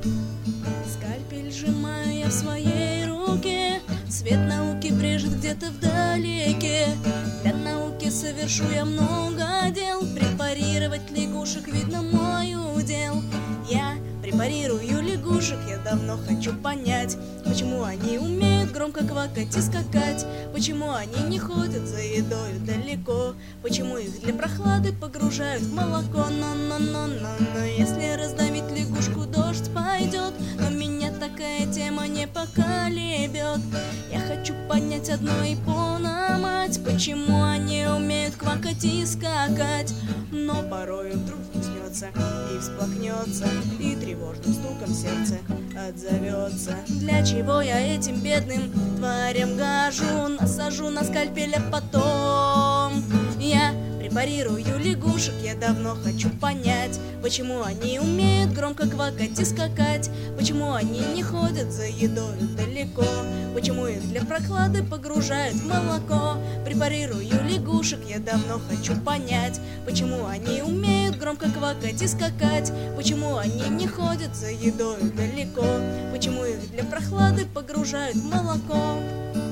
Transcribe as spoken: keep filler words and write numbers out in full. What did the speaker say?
Скальпель сжимаю я в своей руке, свет науки брежет где-то вдалеке. Для науки совершу я много дел, препарировать лягушек, видно, мой удел. Я препарирую лягушек, я давно хочу понять, почему они умеют громко квакать и скакать, почему они не ходят за едой далеко, почему их для прохлады погружают в молоко. Но-но-но-но-но, если раздавить лягушку, дождь пойдет, но меня такая тема не поколебет. Я хочу понять одно и поломать, почему они умеют квакать и скакать. Но порою вдруг уснется и всплакнется, и тревожным стуком сердце отзовется. Для чего я этим бедным тварям гажу, насажу на скальпель, а потом я препарирую лягушек. Я давно хочу понять, почему они умеют громко квакать и скакать, почему они не ходят за едой далеко, почему их для прохлады погружают в молоко. Препарирую лягушек, я давно хочу понять, почему они умеют громко квакать и скакать, почему они не ходят за едой далеко, почему их для прохлады погружают в молоко.